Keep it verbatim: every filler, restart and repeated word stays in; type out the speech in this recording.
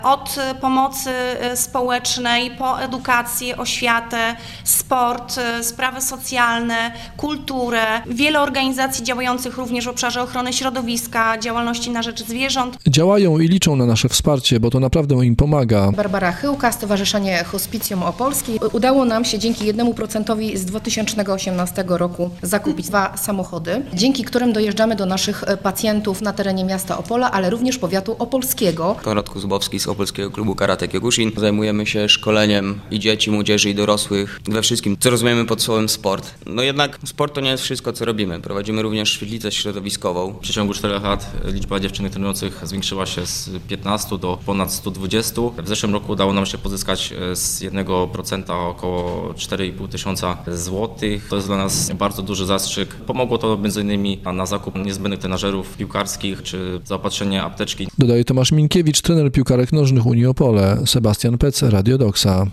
Od pomocy społecznej po edukację, oświatę, sport, sprawy socjalne, kulturę. Wiele organizacji działających również w obszarze ochrony środowiska, działalności na rzecz zwierząt. Działają i liczą na nasze wsparcie, bo to naprawdę im pomaga. Barbara Chyłka, Stowarzyszenie Hospicjum Opolskie. Udało nam się dzięki jednemu procentowi z dwa tysiące osiemnastego roku zakupić dwa samochody, dzięki którym dojeżdżamy do naszych pacjentów na terenie miasta Opola, ale również powiatu opolskiego. Konrad Kuzubowski z Opolskiego Klubu Karate Kyokushin. Zajmujemy się szkoleniem i dzieci, młodzieży, i dorosłych we wszystkim, co rozumiemy pod słowem sport. No jednak sport to nie jest wszystko, co robimy. Prowadzimy również świetlicę środowiskową. W przeciągu czterech lat liczba dziewczynek trenujących zwiększyła się z piętnastu do ponad stu dwudziestu. W zeszłym roku udało nam się pozyskać z jednego procenta około cztery i pół tysiąca złotych. To jest dla nas bardzo duży zastrzyk. Pomogło to między innymi na zakup niezbędnych trenażerów piłkarskich czy zaopatrzenie apteczki. Dodaje Tomasz Minkiewicz, trener piłkarek nożnych Unii Opole. Sebastian Pec, Radio Doksa.